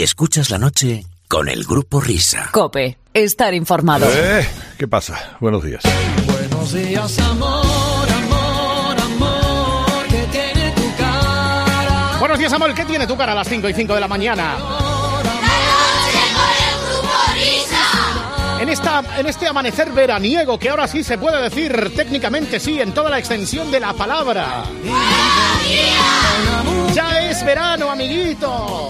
Escuchas la noche con el Grupo Risa. COPE. Estar informado. ¿Qué pasa? Buenos días. Buenos días, amor, amor, amor, que tiene tu cara. Buenos días, amor, ¿qué tiene tu cara a las 5:05 de la mañana? En este amanecer veraniego, que ahora sí se puede decir técnicamente sí, en toda la extensión de la palabra. ¡Ya es verano, amiguitos!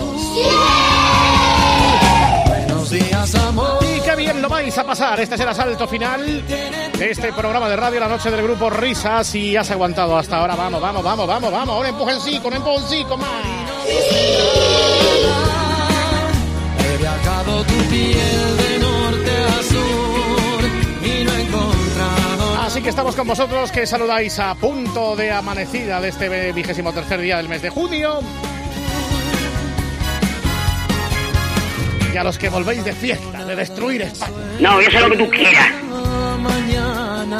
Buenos días, amor. Y qué bien lo vais a pasar. Este es el asalto final de este programa de radio, la noche del Grupo Risa. Si has aguantado hasta ahora, vamos. Un empujoncico más. He viajado tu piel de norte a sur y no he encontrado. Así que estamos con vosotros, que saludáis a punto de amanecida de este 23º día del mes de junio. Y a los que volvéis de fiesta, de destruir España. No, yo sé lo que tú quieras. Mañana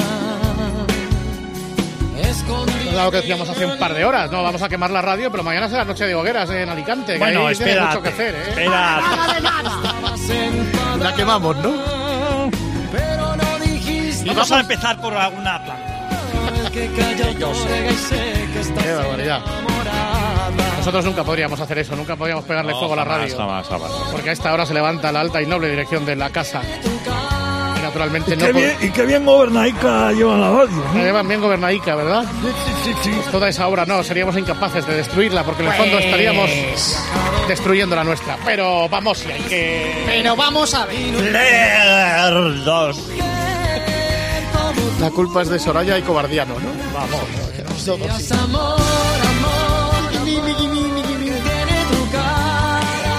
Claro que decíamos hace un par de horas, no vamos a quemar la radio, pero mañana será noche de hogueras en Alicante. Bueno, que tiene mucho que espérate, hacer, espera. La quemamos, ¿no? pero no dijiste. Vamos a empezar por alguna planta. Que calla otorga y sé que estás Qué barbaridad. enamorada. Nosotros nunca podríamos hacer eso, nunca podríamos pegarle fuego a la radio. Jamás. Porque a esta hora se levanta la alta y noble dirección de la casa. Y naturalmente no... Y qué bien gobernaica llevan la radio, Me ¿no? llevan bien gobernadica, ¿verdad? Sí. Pues toda esa obra no, seríamos incapaces de destruirla, porque en el fondo estaríamos destruyendo la nuestra. Pero vamos, si hay que... Pero vamos a ver. Leer 2. La culpa es de Soraya y Cobardiano, ¿no? Vamos. Días, amor, amor, que tiene tu cara.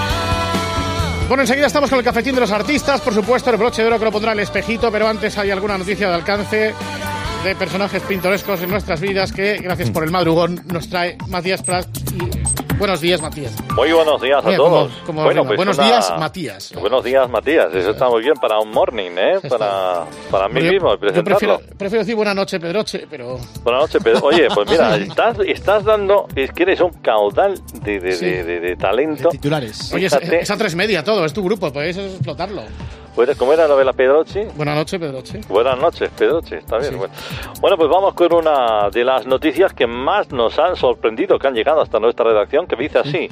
Bueno, enseguida estamos con el cafetín de los artistas, por supuesto, el broche de oro que lo pondrá el espejito, pero antes hay alguna noticia de alcance de personajes pintorescos en nuestras vidas que, gracias por el madrugón, nos trae Matías Prat. Buenos días, Matías. Muy buenos días a Mira, todos. como Bueno, arriba. Buenos días, Matías. Buenos días, Matías. Eso está muy bien para un morning, ¿eh? Para mí mismo, Yo presentarlo. prefiero decir buena noche, Pedroche, pero... Buenas noches, Pedro. Oye, pues mira, estás dando... Es que eres un caudal de talento. Titulares. Oye, Fíjate. es A3 Media todo, es tu grupo, podéis explotarlo. Pues, ¿cómo era la novela Pedrochi? Buenas noches, Pedroche. Buenas noches, Pedroche. Está bien. Sí. Bueno, pues vamos con una de las noticias que más nos han sorprendido, que han llegado hasta nuestra redacción, que dice así.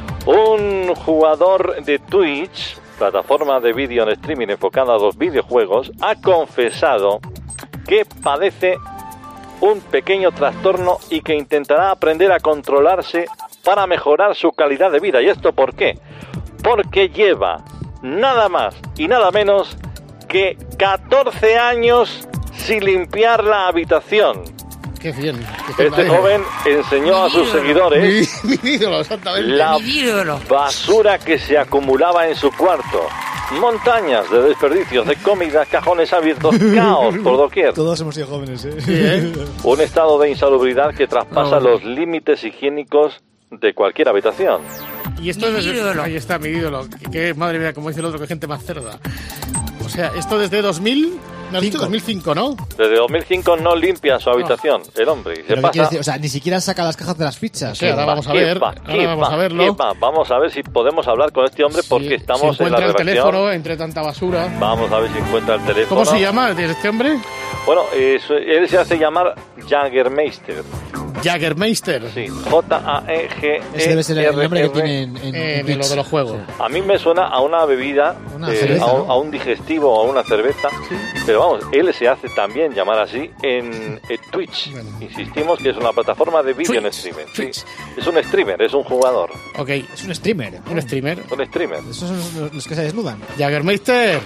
Un jugador de Twitch, plataforma de vídeo en streaming enfocada a los videojuegos, ha confesado que padece un pequeño trastorno y que intentará aprender a controlarse para mejorar su calidad de vida. ¿Y esto por qué? Porque lleva nada más y nada menos que 14 años sin limpiar la habitación. Qué bien. Este joven enseñó a sus seguidores Mi ídolo, exactamente. la basura que se acumulaba en su cuarto. Montañas de desperdicios de comida, cajones abiertos, caos por doquier. Todos hemos sido jóvenes, ¿eh? Un estado de insalubridad que traspasa los límites higiénicos de cualquier habitación. Y esto es desde... Ahí está mi ídolo. Que madre mía, como dice el otro, que gente más cerda. O sea, esto desde 2000... Me has dicho 2005, ¿no? Desde 2005 no limpia su habitación, el hombre. Y se ¿Pero qué pasa... quieres decir? O sea, ni siquiera saca las cajas de las fichas. Sí, ahora vamos a ver. Ahora vamos a verlo. Vamos a ver si podemos hablar con este hombre porque estamos si en la encuentra el redacción. teléfono entre tanta basura. Vamos a ver si encuentra el teléfono. ¿Cómo se llama este hombre? Bueno, él se hace llamar Jagermeister. Jagermeister. Sí, Jaeger. Ese debe ser el nombre que tiene en de lo de los juegos. A mí me suena a una bebida, cerveza, ¿no? a un digestivo o a una cerveza. Sí. Pero vamos, él se hace también llamar así en Twitch. Bueno. Insistimos que es una plataforma de vídeo en streaming. Sí. Es un streamer, es un jugador. Ok. Es un streamer. Un streamer. Un streamer. Esos son los que se desnudan. Jagermeister.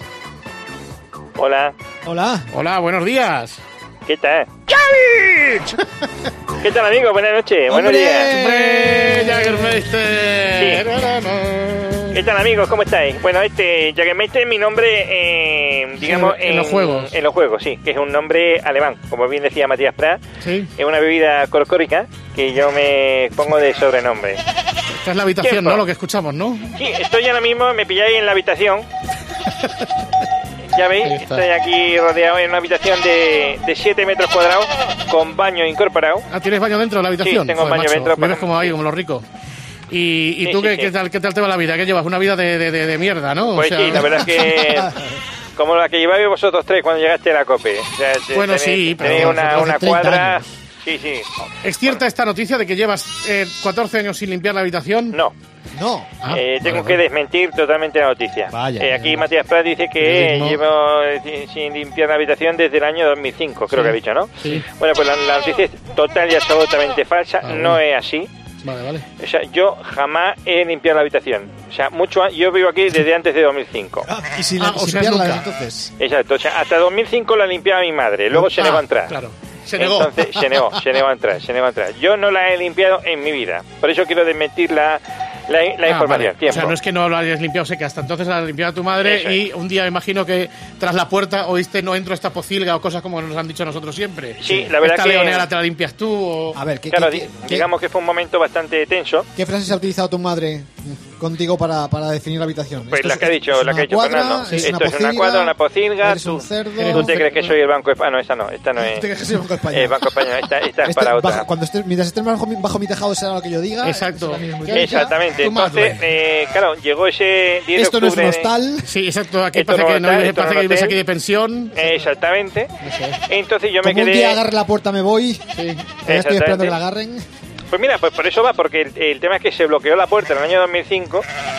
Hola. Hola. Hola, buenos días. ¿Qué tal? ¡Chavich! ¿Qué tal, amigo? Buenas noches. Buenos días. ¡Hombre, Jagermeister! Sí. ¿Qué tal, amigos? ¿Cómo estáis? Bueno, Jagermeister es mi nombre, digamos... En los juegos. En los juegos, sí. Que es un nombre alemán. Como bien decía Matías Prat. Sí. Es una bebida corcórica que yo me pongo de sobrenombre. Esta es la habitación, ¿Tiempo? ¿no? Lo que escuchamos, ¿no? Sí, estoy ahora mismo, me pilláis en la habitación. Ya veis, estoy aquí rodeado en una habitación de 7 metros cuadrados con baño incorporado. Ah, ¿tienes baño dentro de la habitación? Sí, tengo baño macho, dentro. Vives como ahí, como los ricos. ¿Y tú qué tal te va la vida? ¿Qué llevas? Una vida de mierda, ¿no? Pues sí, la verdad es que... Como la que lleváis vosotros tres cuando llegaste a la COPE. O sea, bueno, sí, pero... Tenéis una cuadra... Años. Sí. ¿Es cierta esta noticia de que llevas 14 años sin limpiar la habitación? No. Tengo que desmentir totalmente la noticia. Aquí Matías Prat dice que llevo sin limpiar la habitación desde el año 2005, creo que ha dicho, ¿no? Sí. Bueno, pues la noticia es total y absolutamente falsa. No es así. Vale. O sea, yo jamás he limpiado la habitación. O sea, yo vivo aquí desde antes de 2005. ¿Y si limpiarla entonces? Exacto. O sea, hasta 2005 la limpiaba mi madre. Luego se negó a entrar. Claro. Entonces se negó a entrar. Yo no la he limpiado en mi vida. Por eso quiero desmentir la información. Vale. O sea, no es que no lo hayas limpiado, sé que hasta entonces la limpiaba tu madre. Eso y un día me imagino que tras la puerta oíste no entro esta pocilga o cosas como nos han dicho nosotros siempre. Sí, la verdad esta que... leonera te la limpias tú o... A ver, digamos que fue un momento bastante tenso. ¿Qué frases ha utilizado tu madre contigo para definir la habitación? Pues la que ha dicho Fernando. Esto es una cuadra, una pocilga. ¿Tú te crees que soy el Banco Español? No, esta no es. ¿Tú te crees que soy el Banco Español? El Banco Español, esta es para otra. Mientras estés bajo mi tejado será lo que yo diga. Exacto. Exactamente. Entonces, claro, llegó ese 10 de Esto octubre... no es un hostal. Sí, exacto. Aquí parece que vives aquí de pensión. Exactamente. Entonces yo me quedé... Como un día agarre la puerta me voy. Sí. Estoy esperando que la agarren. Pues mira, pues por eso va, porque el tema es que se bloqueó la puerta en el año 2005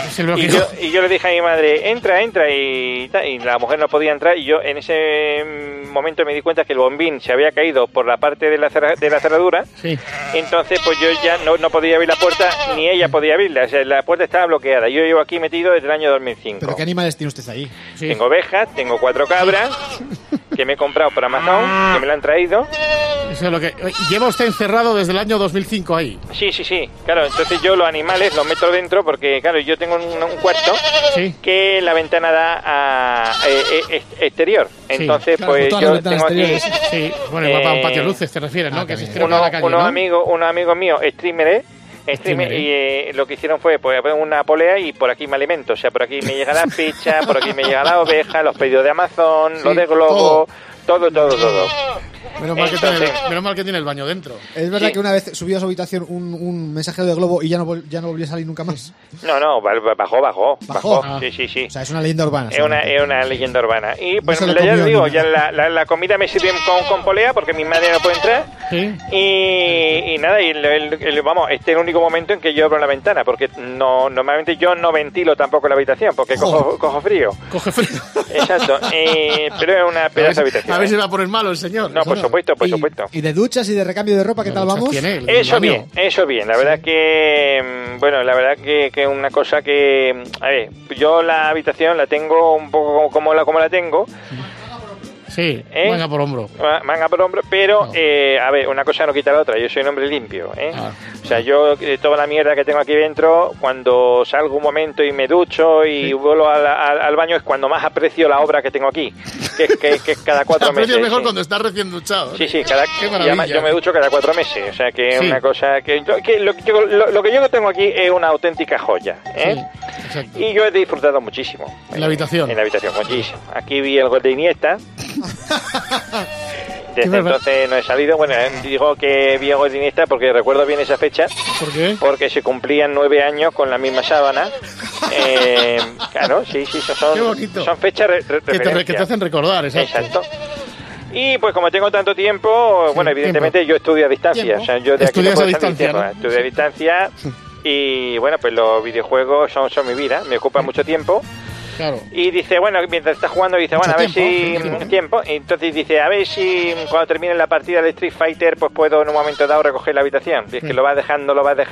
y yo le dije a mi madre, entra y la mujer no podía entrar y yo en ese momento me di cuenta que el bombín se había caído por la parte de la cerradura. Sí. Entonces pues yo ya no podía abrir la puerta ni ella podía abrirla, o sea, la puerta estaba bloqueada. Yo llevo aquí metido desde el año 2005. ¿Pero qué animales tiene usted ahí? Sí. Tengo ovejas, tengo 4 cabras que me he comprado por Amazon, que me la han traído. Eso es lo que... Lleva usted encerrado desde el año 2005 ahí. Sí. Claro, entonces yo los animales los meto dentro porque, claro, yo tengo un cuarto que la ventana da a exterior. Entonces, claro, pues yo tengo aquí... Sí, bueno, igual para un patio luces te refieres, ¿no? Que unos amigos míos, streamers, y lo que hicieron fue pues una polea y por aquí me alimento. O sea, por aquí me llega la pizza, por aquí me llega la oveja, los pedidos de Amazon, los de Globo, todo. Menos mal que tiene el baño dentro. Es verdad que una vez subió a su habitación un mensajero de Globo y ya no volvió a salir nunca más. No, bajó. Ah. Sí. O sea, es una leyenda urbana. Es una leyenda urbana. Y pues ya te digo, ya la comida me sirve con polea porque mi madre no puede entrar. Sí. Y nada, vamos, este es el único momento en que yo abro la ventana porque normalmente yo no ventilo tampoco la habitación porque cojo frío. Coge frío. Exacto. Pero es una pedazo de habitación. A ver si va a poner malo el señor. No, por supuesto. ¿Y de duchas y de recambio de ropa qué tal vamos? Eso bien. La verdad que, la verdad que es una cosa que, a ver, yo la habitación la tengo un poco como la tengo. Sí, manga por hombro. Pero, a ver, una cosa no quita la otra. Yo soy un hombre limpio, O sea, yo, toda la mierda que tengo aquí dentro, cuando salgo un momento y me ducho y vuelvo al baño, es cuando más aprecio la obra que tengo aquí, que es cada 4 meses. Aprecias mejor cuando estás recién duchado. Sí, yo me ducho cada 4 meses. O sea, que es una cosa que lo que yo tengo aquí es una auténtica joya, Exacto. Y yo he disfrutado muchísimo. ¿En la habitación? En la habitación, muchísimo. Aquí vi el gol de Iniesta. Desde entonces no he salido. Bueno, digo que vi el gol de Iniesta porque recuerdo bien esa fecha. ¿Por qué? Porque se cumplían 9 años con la misma sábana. Claro, sí, son fechas que te hacen recordar, exacto. Y pues como tengo tanto tiempo, bueno, evidentemente yo estudio a distancia. O sea, yo de aquí no puedo salir tiempo, estudio a distancia. Y bueno, pues los videojuegos son mi vida, me ocupan mucho tiempo. Claro. Y dice, bueno, mientras está jugando, dice, bueno, a ver si... Tiempo. Entonces dice, a ver si cuando termine la partida de Street Fighter, pues puedo en un momento dado recoger la habitación. Y es que lo vas dejando.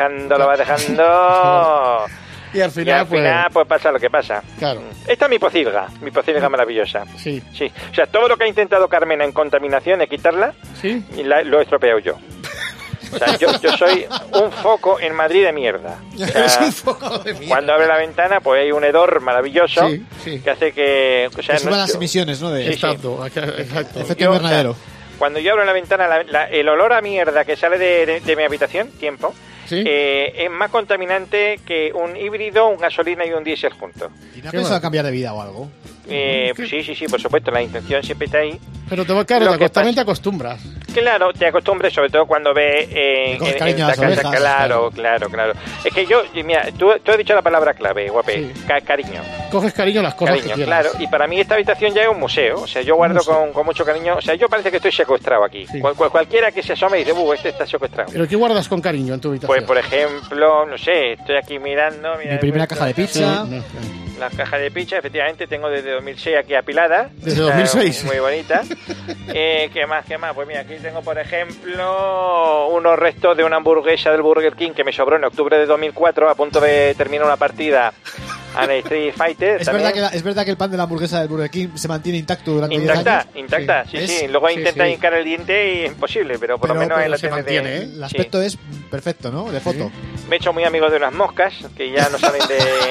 Y al final, pues pasa lo que pasa. Claro. Esta es mi pocilga maravillosa. Sí. O sea, todo lo que ha intentado Carmena en contaminación es quitarla, y lo he estropeado yo. O sea, yo soy un foco en Madrid de mierda. O sea, es un foco de mierda. Cuando abre la ventana, pues hay un hedor maravilloso que hace que... O sea, suban las emisiones, ¿no? Exacto. Efecto invernadero. O sea, cuando yo abro la ventana, el olor a mierda que sale de mi habitación, es más contaminante que un híbrido, un gasolina y un diésel juntos. ¿Y no has pensado cambiar de vida o algo? Sí, por supuesto, la intención siempre está ahí. Pero también te acostumbras. Claro, te acostumbres, sobre todo cuando ves en la casa. Claro. Es que yo, mira, tú has dicho la palabra clave, guape, sí. Cariño. Coges cariño a las cosas que quieras. Claro, y para mí esta habitación ya es un museo. O sea, yo guardo con mucho cariño. O sea, yo parece que estoy secuestrado aquí. Sí. Cualquiera que se asome dice, este está secuestrado. ¿Pero qué guardas con cariño en tu habitación? Pues, por ejemplo, no sé, estoy aquí mirando... Mi primera caja de pizza... Sí. La caja de pizza, efectivamente, tengo desde 2006 aquí apilada. ¿Desde 2006? Muy bonita. ¿Qué más? Pues mira, aquí tengo, por ejemplo, unos restos de una hamburguesa del Burger King que me sobró en octubre de 2004, a punto de terminar una partida a Street Fighter. ¿Es verdad que el pan de la hamburguesa del Burger King se mantiene intacto durante 10 años? Intacta, sí. Sí. Luego intenta hincar el diente y es imposible, pero por lo menos en la se mantiene, ¿eh? El aspecto es perfecto, ¿no? De foto. Sí. Me he hecho muy amigo de unas moscas que ya no salen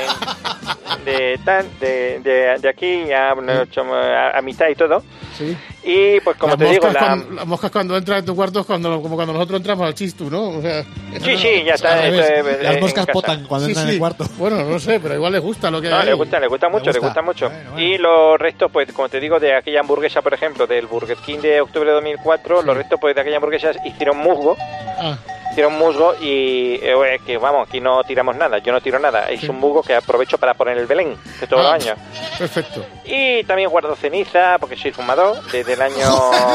de aquí a mitad y todo. Sí. Y pues como te digo, las moscas cuando entran en tu cuarto es como cuando nosotros entramos al chistu, ¿no? O sea, sí, ya está. Las moscas potan cuando entran en el cuarto. Bueno, no sé, pero igual les gusta lo que hay. Le gusta mucho. Bueno. Y los restos, pues como te digo, de aquella hamburguesa, por ejemplo, del Burger King de octubre de 2004, los restos pues de aquella hamburguesa hicieron musgo. Hicieron musgo y que vamos, aquí no tiramos nada, yo no tiro nada, es un musgo que aprovecho para poner el Belén de todos los años. Perfecto. Y también guardo ceniza porque soy fumador desde el año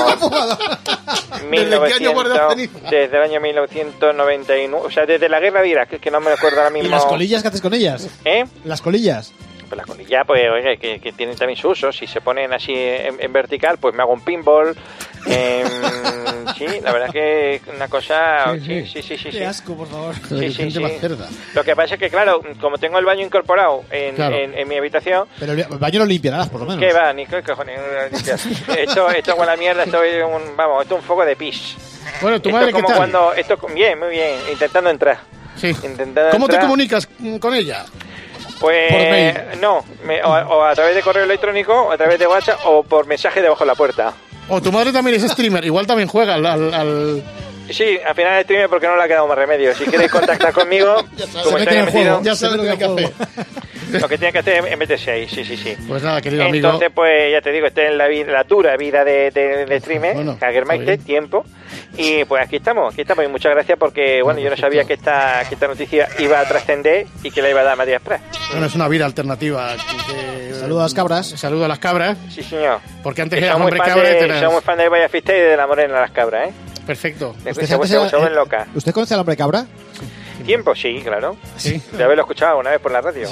1900, desde el año 1999, o sea, desde la guerra de Irak, que no me acuerdo ahora mismo. ¿Y las colillas qué haces con ellas? Las colillas. Pues las colillas, pues oye, que tienen también su uso. Si se ponen así en vertical, pues me hago un pinball. Sí, la verdad que es una cosa... Sí. Qué asco, por favor. Sí. Lo que pasa es que, claro, como tengo el baño incorporado en mi habitación... Pero el baño lo limpiarás, por lo menos. ¿Qué va? Ni qué cojones. Esto con la mierda, esto es un foco de pis. Bueno, tu madre, ¿qué tal? Bien, muy bien, intentando entrar. Sí. ¿Cómo te comunicas con ella? Pues no, o a través de correo electrónico, o a través de WhatsApp, o por mensaje debajo de la puerta. O tu madre también es streamer, igual también juega al... Sí, al final es streamer porque no le ha quedado más remedio. Si queréis contactar conmigo, como estoy metido, ya sabes lo que hay que hacer. Lo que tiene que hacer es meterse ahí, sí. Pues nada, querido amigo. Entonces, pues ya te digo, esta es la dura vida de streamer, Hagermeister, tiempo. Y pues aquí estamos. Y muchas gracias porque, bueno, yo no sabía que esta noticia iba a trascender y que la iba a dar Matías Prat. Bueno, es una vida alternativa. Saludos a las cabras. Saludo a las cabras. Sí, señor. Porque antes era hombre cabra. Somos fan de Vaya Fiesta y de la Morena las cabras, ¿eh? Perfecto. Se vuelven locas. ¿Usted conoce al hombre cabra? Tiempo, sí, claro. Sí. De haberlo escuchado una vez por la radio.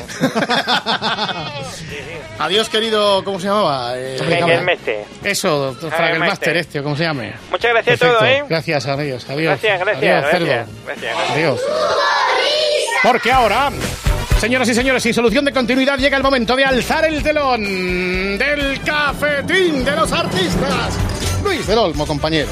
Adiós, querido, ¿cómo se llamaba? Hagermeister. Eso, Hagermeister ¿cómo se llame? Muchas gracias a todos, ¿eh? Gracias, amigos. Adiós. Gracias. Adiós. Porque ahora, señoras y señores, sin solución de continuidad, llega el momento de alzar el telón del cafetín de los artistas. Luis del Olmo, compañero.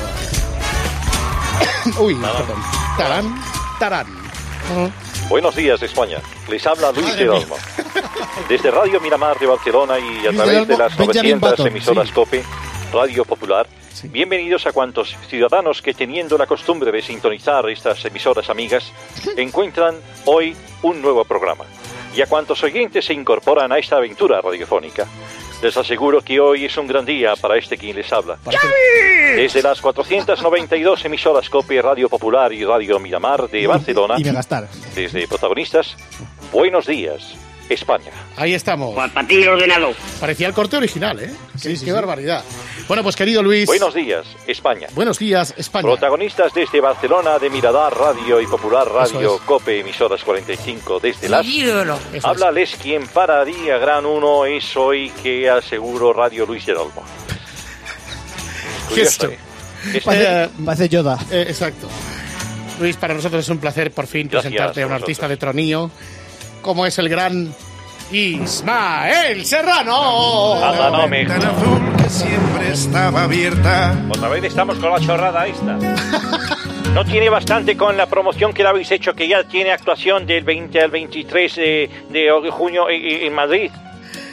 Uy, perdón. Tarán. Buenos días, España. Les habla Luis del Olmo. Desde Radio Miramar de Barcelona y a través de las 900 emisoras COPE, Radio Popular, bienvenidos a cuantos ciudadanos que, teniendo la costumbre de sintonizar estas emisoras amigas, encuentran hoy un nuevo programa. Y a cuantos oyentes se incorporan a esta aventura radiofónica. Les aseguro que hoy es un gran día para quien les habla. Desde las 492 emisoras COPE, Radio Popular y Radio Miramar de Barcelona, desde protagonistas, buenos días, España. Ahí estamos. Para ti el ordenador. Parecía el corte original, ¿eh? Qué barbaridad. Bueno, pues querido Luis. Buenos días, España. Buenos días, España. Protagonistas desde Barcelona de Miradar Radio y Popular Radio, COPE, emisoras 45 desde las... Háblales quien para día gran uno es hoy que aseguro Radio Luis del Olmo. Gesto. Parece Yoda. Exacto. Luis, para nosotros es un placer por fin presentarte a un artista de tronillo, como es el gran Ismael Serrano. Que siempre estaba abierta. Otra vez estamos con la chorrada esta. No tiene bastante con la promoción que le habéis hecho, que ya tiene actuación del 20 al 23 de junio en Madrid.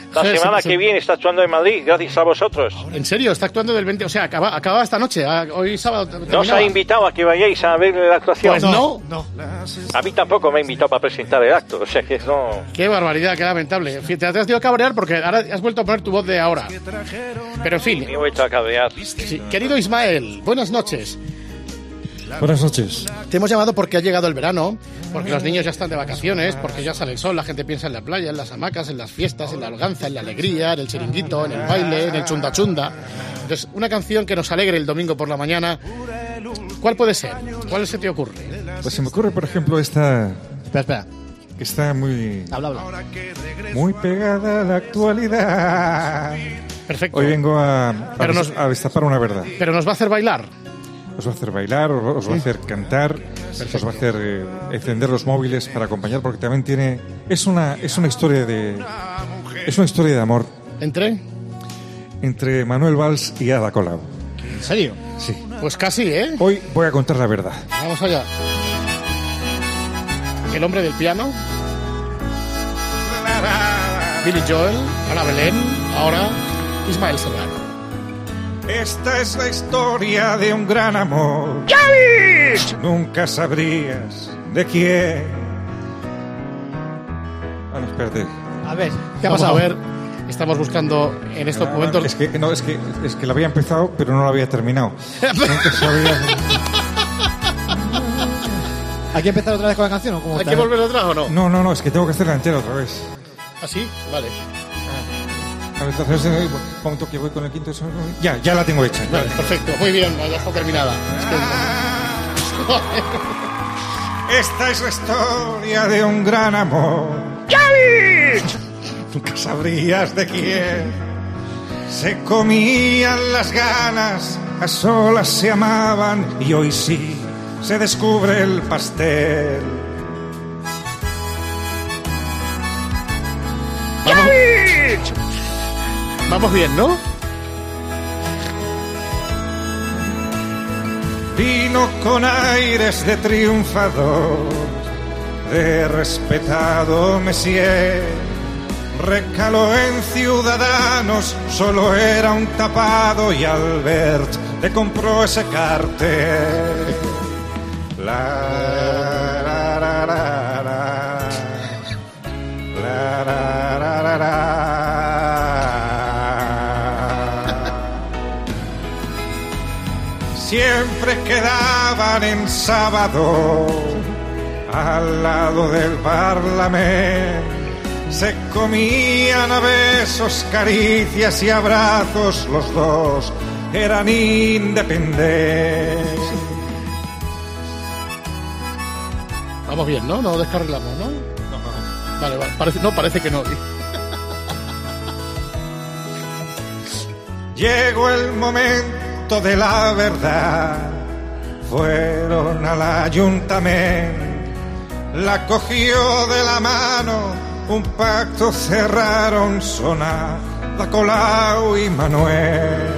La semana que viene está actuando en Madrid, gracias a vosotros. ¿En serio? ¿Está actuando del 20? O sea, acaba esta noche, hoy sábado. ¿No os ha invitado a que vayáis a ver la actuación? Pues no. A mí tampoco me ha invitado para presentar el acto, o sea que no... Qué barbaridad, qué lamentable. Te has tenido que cabrear porque ahora has vuelto a poner tu voz de ahora. Pero en fin. Me he vuelto a cabrear. Sí. Querido Ismael, buenas noches. Buenas noches. Te hemos llamado porque ha llegado el verano, porque los niños ya están de vacaciones, porque ya sale el sol, la gente piensa en la playa, en las hamacas, en las fiestas, en la holganza, en la alegría, en el chiringuito, en el baile, en el chunda chunda. Entonces, una canción que nos alegre el domingo por la mañana, ¿cuál puede ser? ¿Cuál se te ocurre? Pues se me ocurre, por ejemplo, esta... Espera. Que está muy... Habla. Muy pegada a la actualidad. Perfecto. Hoy vengo a destapar una verdad. Pero nos va a hacer bailar. Os va a hacer bailar, os va a hacer cantar, os va a hacer encender los móviles para acompañar, porque también tiene... Es una historia de amor. ¿Entre Manuel Valls y Ada Colau. ¿En serio? Sí. Pues casi, ¿eh? Hoy voy a contar la verdad. Vamos allá. El hombre del piano. Billy Joel. Ana Belén. Ahora Ismael Serrano. Esta es la historia de un gran amor. Nunca sabrías de quién. Bueno, espérate. A ver, ¿qué ha pasado? A ver, estamos buscando en estos momentos... Es que la había empezado, pero no la había terminado. Nunca sabías... ¿Hay que empezar otra vez con la canción o cómo? ¿Hay que volver otra o no? No, es que tengo que hacerla entera otra vez. ¿Ah, sí? Vale. A ver, entonces, un momento que voy con el quinto sonido. Ya la tengo hecha. Vale, perfecto. Muy bien, ya está terminada. Esta es la historia de un gran amor. Nunca sabrías de quién. Se comían las ganas, a solas se amaban y hoy sí se descubre el pastel. Vamos bien, ¿no? Vino con aires de triunfador, de respetado Messier. Recaló en Ciudadanos, solo era un tapado y Albert le compró ese cartel. Siempre quedaban en sábado al lado del Parlamento. Se comían a besos, caricias y abrazos, los dos eran independientes. Vamos bien, ¿no? No descarrilamos, ¿no? No. Vale. Parece que no. Llegó el momento de la verdad. Fueron al ayuntamiento, la cogió de la mano, un pacto cerraron, son Ada Colau y Manuel.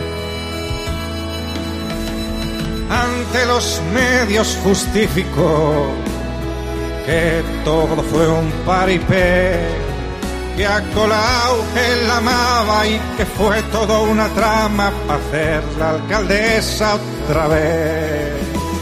Ante los medios justificó que todo fue un paripé, que a Colau él amaba y que fue todo una trama para hacer la alcaldesa otra vez.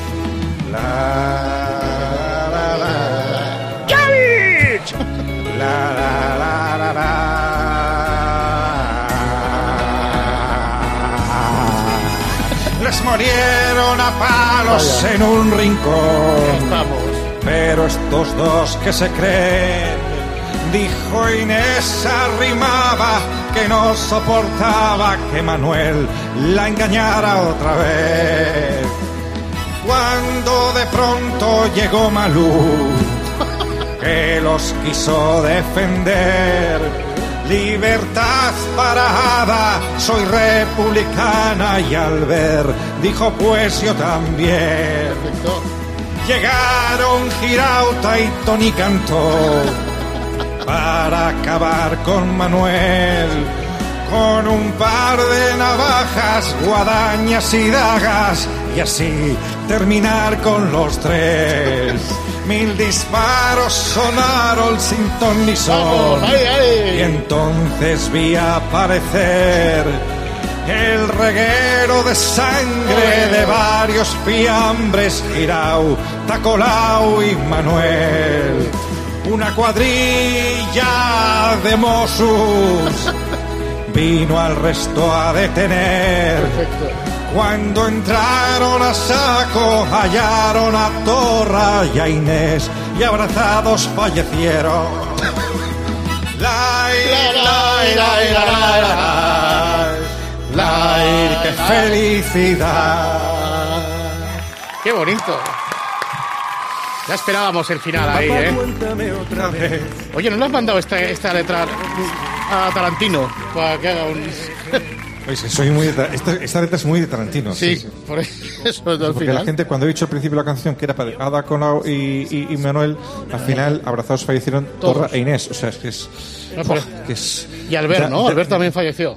Les murieron a palos en un rincón. Pero estos dos que se creen, dijo Inés arrimaba, que no soportaba que Manuel la engañara otra vez. Cuando de pronto llegó Malú, que los quiso defender. Libertad para Ada, soy republicana, y Albert dijo pues yo también. Llegaron Girauta y Tony Cantó para acabar con Manuel, con un par de navajas, guadañas y dagas, y así terminar con los tres. 1000 disparos sonaron sin ton ni son, Y entonces vi aparecer el reguero de sangre de varios fiambres, Girau, Tacolau y Manuel. Una cuadrilla de Mossos vino al resto a detener. Perfecto. Cuando entraron a saco, hallaron a Torra y a Inés, y abrazados fallecieron. ¡Qué felicidad! ¡Qué bonito! Ya esperábamos el final ahí, ¿eh? Cuéntame otra vez. Oye, ¿no le has mandado esta letra a Tarantino para que haga un...? Oye, soy muy esta letra es muy de Tarantino. Sí. Por eso al Porque final. la gente, cuando he dicho al principio de la canción que era para Ada Colau y Manuel, al final abrazados fallecieron Torra e Inés. O sea, es que es... No, pero... que es Y Albert, ¿no? Albert también falleció.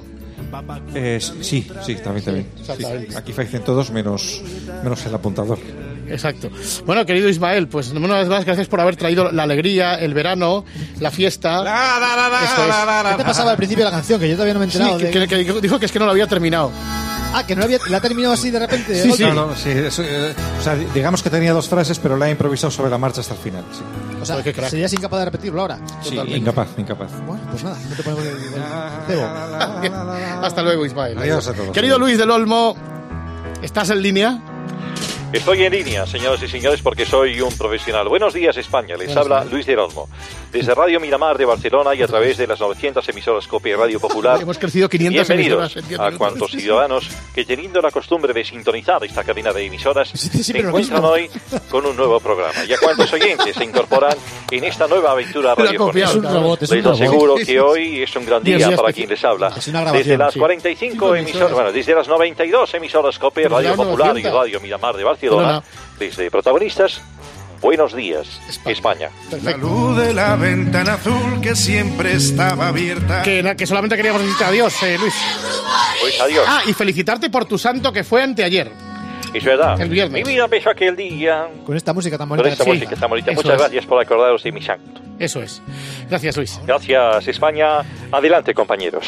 Sí, también. Exactamente. Sí, aquí fallecen todos menos el apuntador. Exacto. Bueno, querido Ismael, pues una vez más gracias por haber traído la alegría, el verano, la fiesta. ¿Qué te pasaba al principio de la canción? Que yo todavía no me he enterado. Sí, que dijo que es que no lo había terminado. Ah, que no la ha terminado así de repente. Sí, sí. No, sí, o sea, digamos que tenía 2 frases, pero la he improvisado sobre la marcha hasta el final. Sí. O sea, qué crack. serías incapaz de repetirlo ahora. Sí, Totalmente. incapaz. Bueno, pues nada, no te ponemos el cebo. Hasta luego, Ismael. Adiós a todos. Querido Luis del Olmo, ¿estás en línea? Estoy en línea, señoras y señores, porque soy un profesional. Buenos días, España. Les habla Luis del Olmo. Desde Radio Miramar de Barcelona y a través de las 900 emisoras COPE y Radio Popular. Hemos crecido 500 bienvenidos emisoras en 10 a minutos. cuantos ciudadanos que, teniendo la costumbre de sintonizar esta cadena de emisoras, Sí, se pero encuentran mismo. hoy con un nuevo programa. Y a cuantos oyentes se incorporan en esta nueva aventura radiofónica. Es un robot. Les aseguro que hoy es un gran día Días para especiales. quien les habla. Es una grabación, Desde las sí. 45 emisoras, bueno, desde las 92 emisoras COPE, Desde Radio las Popular y 900. Radio Miramar de Barcelona, desde protagonistas, buenos días, España. La luz de la ventana azul que siempre estaba abierta. Que solamente queríamos decirte adiós, Luis. Pues adiós. Ah, y felicitarte por tu santo que fue anteayer. Es verdad. El viernes. Mi vida empezó aquel día. Con esta música tan Con bonita. esta Sí, música tan bonita. eso Muchas es. gracias por acordaros de mi santo. Eso es. Gracias, Luis. Gracias, España. Adelante, compañeros.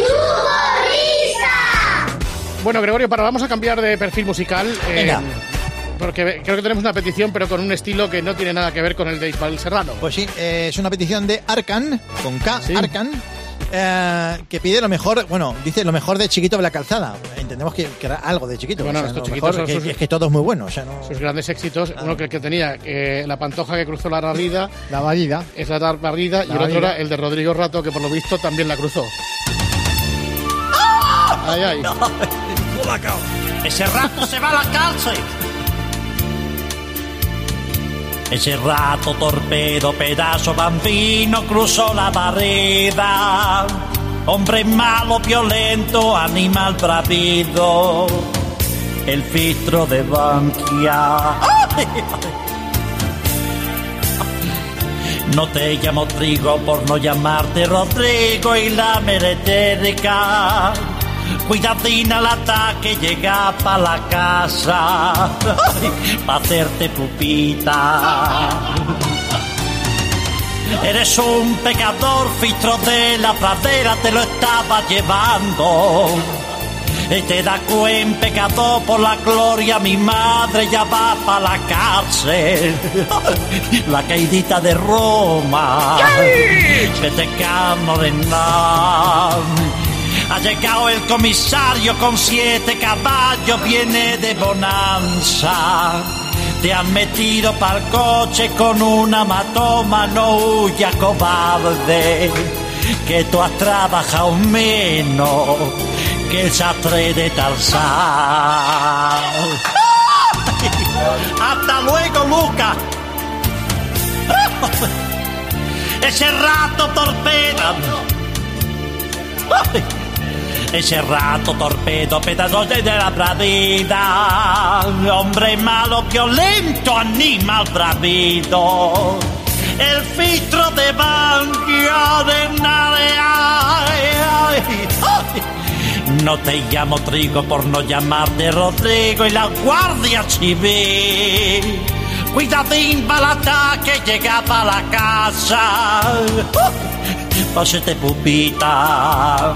Bueno, Gregorio, vamos a cambiar de perfil musical. Venga. Porque creo que tenemos una petición, pero con un estilo que no tiene nada que ver con el de Ismael Serrano. Pues sí, es una petición de Arcan, con K, Sí. Arcan, que pide lo mejor, bueno, dice lo mejor de Chiquito de la Calzada. Entendemos que era algo de Chiquito. Bueno, o sea, estos lo Chiquitos mejor, son sus- es que todo es muy bueno. O sea, no... Sus grandes éxitos, uno que tenía la pantoja que cruzó la barrida, La varida. es la barrida, y La el otro barrida. era el de Rodrigo Rato, que por lo visto también la cruzó. Ay, ay. Ese rato se va a la cárcel. Ese rato torpedo, pedazo bambino, cruzó la barrera. Hombre malo, violento, animal bravido. El filtro de Bankia. No te llamo Trigo por no llamarte Rodrigo y la meretérica. Cuidadín al ataque, llega pa' la casa pa' hacerte pupita. Eres un pecador, filtro de la pradera, te lo estaba llevando. Y te da cuen pecador por la gloria, mi madre ya va pa' la cárcel. La caidita de Roma, que te camo de nada. Ha llegado el comisario con 7 caballos, viene de bonanza. Te han metido pa'l coche con una matoma, no huya cobarde, que tú has trabajado menos que el sastre de Tarzán. ¡Hasta luego, Luca! Ese rato torpedan. Ese rato torpedo, pedazo de la pradida. Hombre malo, violento, animal bravido. El filtro de Bankia de No te llamo Trigo por no llamarte Rodrigo y la Guardia Civil. Cuidadín para el ataque, llega para la casa Óyete, pupita.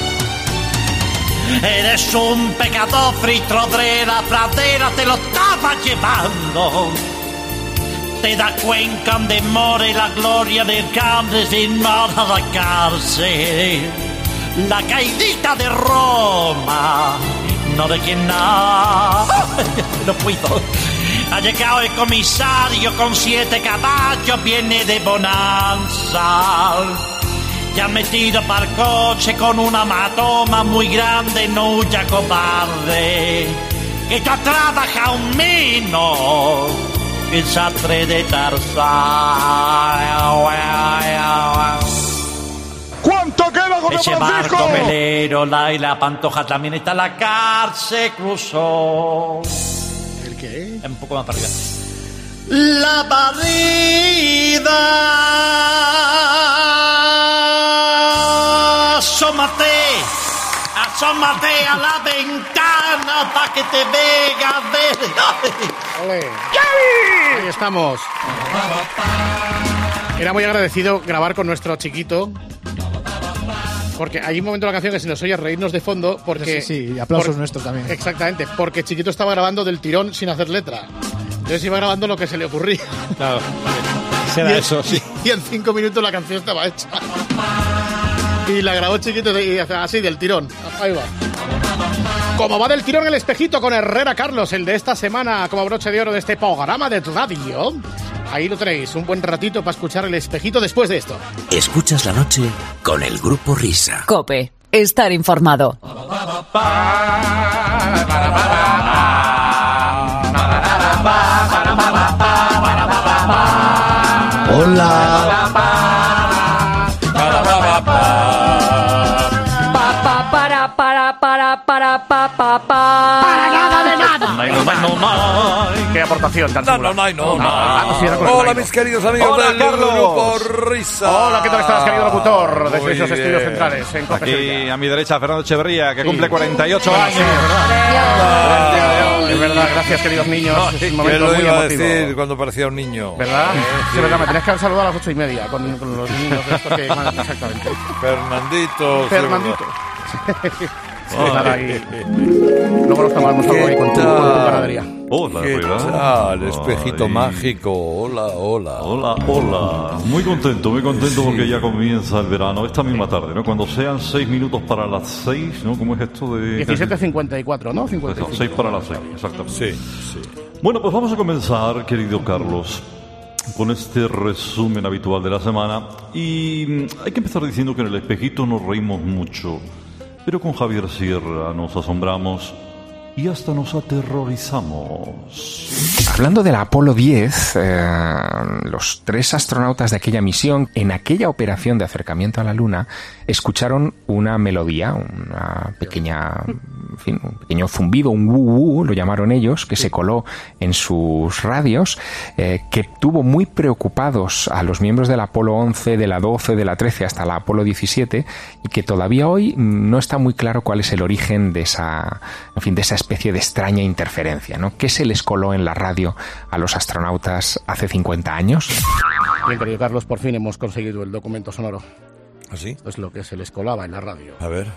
Eres un pecador frito de la pradera, te lo estaba llevando. Te das cuenta de more la gloria del campo sin nada la cárcel. La caidita de Roma, no de quien nada. No puedo. Ha llegado el comisario con 7 caballos, viene de Bonanza. Ya metido para el coche con una matoma muy grande, no huya cobarde. Que ya trabaja un mino, el sastre de Tarzán. ¿Cuánto queda con ese Francisco? barco velero, la Pantoja también está en la cárcel, cruzó. ¿El qué? Un poco más para arriba. La barrida. Asómate a la ventana para que te vea ver. ¡Ole! Ahí estamos. Era muy agradecido grabar con nuestro chiquito, porque hay un momento de la canción que se nos oye reírnos de fondo, porque... Sí, aplausos nuestros también. Exactamente, porque chiquito estaba grabando del tirón sin hacer letra. Entonces iba grabando lo que se le ocurría. Claro, será eso, sí. Y en 5 minutos la canción estaba hecha. Y la grabó chiquito así, del tirón. Ahí va. Como va del tirón el espejito con Herrera Carlos, el de esta semana como broche de oro de este programa de radio. Ahí lo tenéis, un buen ratito para escuchar el espejito después de esto. Escuchas la noche con el Grupo Risa. COPE. Estar informado. Hola. Para nada de nada. Qué aportación tan chula. Hola, mis queridos amigos. Hola, del Carlos. Grupo Risa. Hola, ¿qué tal estás, querido locutor? Desde Muy esos bien. estudios centrales en COPE Aquí Sevilla. a mi derecha Fernando Echeverría, que cumple 48 Sí, años. Es verdad, gracias, queridos niños. Es un ¿Qué momento lo muy iba a emotivo. decir cuando parecía un niño? ¿Verdad? Sí, verdad, me tenés que haber saludado a las 8:30 con los niños de estos que... Exactamente. Fernandito. Fernandito. Sí, Ay. nada, y luego nos tomamos algo ahí con tu panadería. Hola, ¿Qué ¿verdad? tal? Espejito Ay. mágico. Hola, hola. Hola, hola. Muy contento porque ya comienza el verano, esta misma tarde, ¿no? Cuando sean 6 minutos para las 6, ¿no? ¿Cómo es esto de...? 17:54, ¿no? 55. 6 para las 6, exactamente. Sí, sí. Bueno, pues vamos a comenzar, querido Carlos, con este resumen habitual de la semana. Y hay que empezar diciendo que en el espejito nos reímos mucho, pero con Javier Sierra nos asombramos y hasta nos aterrorizamos. Hablando de la Apolo 10, los 3 astronautas de aquella misión, en aquella operación de acercamiento a la Luna, escucharon una melodía, una pequeña, en fin, un pequeño zumbido, un wu-wu, lo llamaron ellos, que se coló en sus radios, que tuvo muy preocupados a los miembros de la Apolo 11, de la 12, de la 13 hasta la Apolo 17, y que todavía hoy no está muy claro cuál es el origen de esa, en fin, de esa especie de extraña interferencia, ¿no? ¿Qué se les coló en la radio a los astronautas hace 50 años? Bien, querido Carlos, por fin hemos conseguido el documento sonoro. ¿Ah, sí? Esto es lo que se les colaba en la radio. A ver.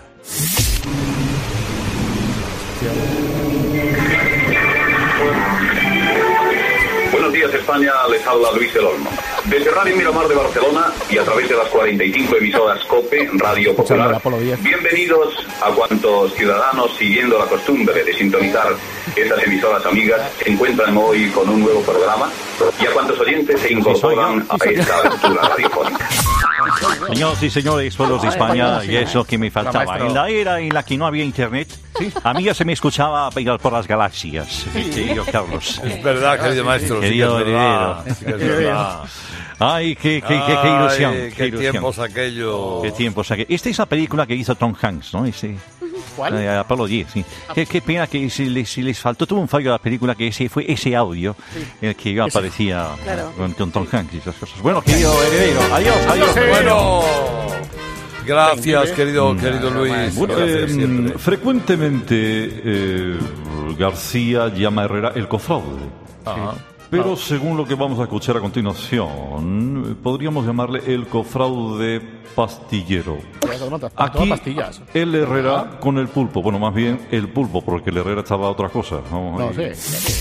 Buenos días, España, les habla Luis del Olmo. Desde Radio Miramar de Barcelona y a través de las 45 emisoras COPE, Radio Popular, bienvenidos a cuantos ciudadanos, siguiendo la costumbre de sintonizar estas emisoras amigas, se encuentran hoy con un nuevo programa y a cuantos oyentes se incorporan a esta aventura radiofónica. Señoras y señores, pueblos de España, y es lo que me faltaba. maestro. En la era en la que no había internet, a mí ya se me escuchaba pegar por las galaxias. Querido Carlos. Es verdad, querido maestro. sí que Querido es verdad, heredero. sí que es verdad. Ay, qué Ay, ilusión. qué ilusión. tiempos aquellos. Qué tiempos aquellos. Esta es la película que hizo Tom Hanks, ¿no? ¿Cuál? Apolo 10, sí. Qué pena que si les faltó, tuvo un fallo a la película, que fue ese audio en el que yo aparecía con Tom Hanks y esas cosas. Bueno, querido heredero, adiós. Bueno, gracias, querido Luis. Bueno, Gracias siempre. frecuentemente García llama a Herrera el cofraude. Ajá. Pero según lo que vamos a escuchar a continuación, podríamos llamarle el cofraude pastillero. Aquí el Herrera con el pulpo. Bueno, más bien el pulpo, porque el Herrera estaba a otra cosa. Vamos No ahí. sé.